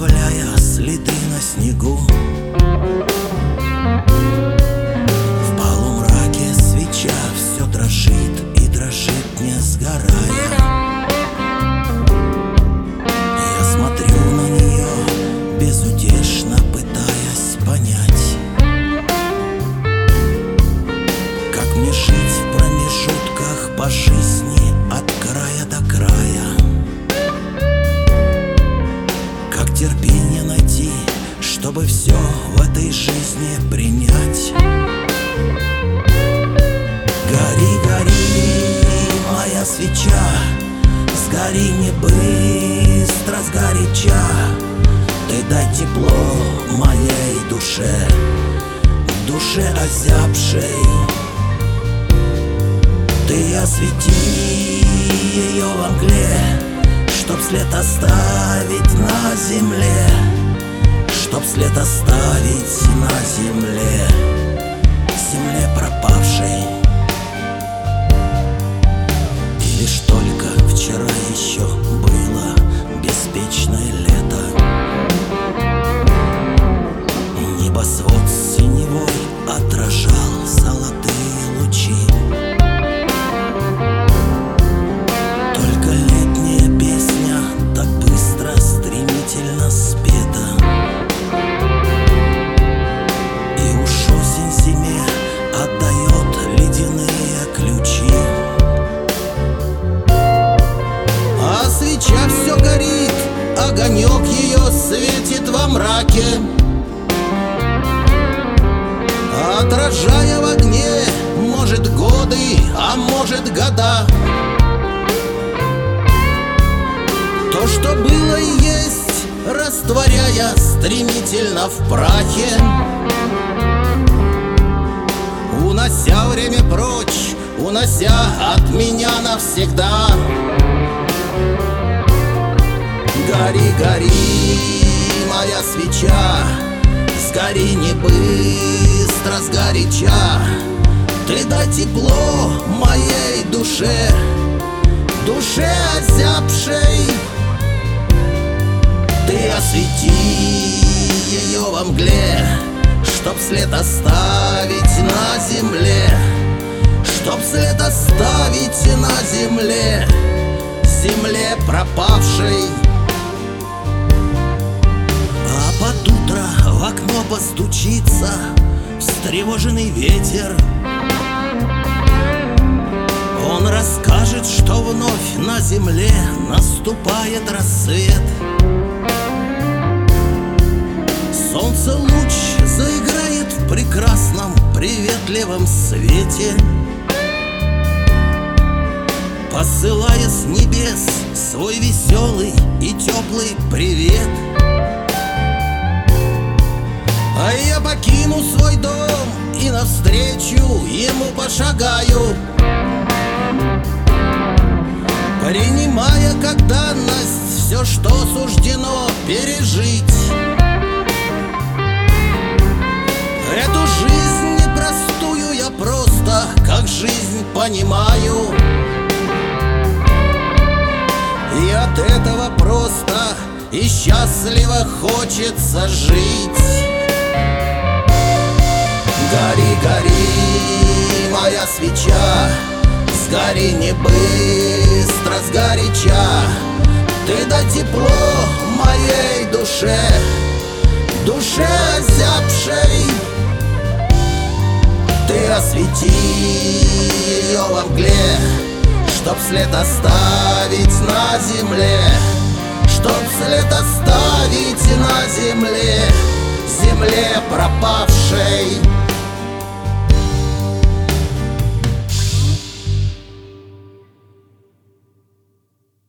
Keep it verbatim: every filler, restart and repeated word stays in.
оставляя следы на снегу. В полумраке свеча все дрожит и дрожит, не сгорая. Я смотрю на нее, безутешно пытаясь понять, как мне жить в промежутках по жизни от края до края. Как терпение найти, чтобы все в этой жизни принять. Гори, гори, моя свеча, сгори не быстро, сгоряча. Ты дай тепло моей душе, душе озябшей. Ты освети ее во мгле, чтоб след оставить на земле, чтоб след оставить на земле, земле пропавшей. И лишь только вчера еще было беспечное лето. Небосвод синевой отражал золотые лучи. Только летняя песня так быстро, стремительно спета. И уж осень зиме отдает ледяные ключи. А свеча все горит, огонек ее светит во мраке, отражая в огне, может, годы, а может, года. То, что было и есть, растворяя стремительно в прахе, унося время прочь, унося от меня навсегда. Гори, гори, моя свеча, сгори не быстро, сгоряча. Ты дай тепло моей душе, душе озябшей. Ты освети ее во мгле, чтоб след оставить на земле, чтоб след оставить на земле, земле пропавшей. А под утро в окно постучится встревоженный ветер. Он расскажет, что вновь на земле наступает рассвет. Солнце луч заиграет в прекрасном приветливом свете, посылая с небес свой веселый и теплый привет. А я покину свой дом и навстречу ему пошагаю, принимая как данность все, что суждено пережить. Эту жизнь непростую я просто как жизнь понимаю, и от этого просто и счастливо хочется жить. Гори, гори, моя свеча, сгори не быстро, сгоряча. Ты дай тепло моей душе, душе озябшей. Ты освети ее во мгле, чтоб след оставить на земле, чтоб след оставить на земле, земле пропавшей.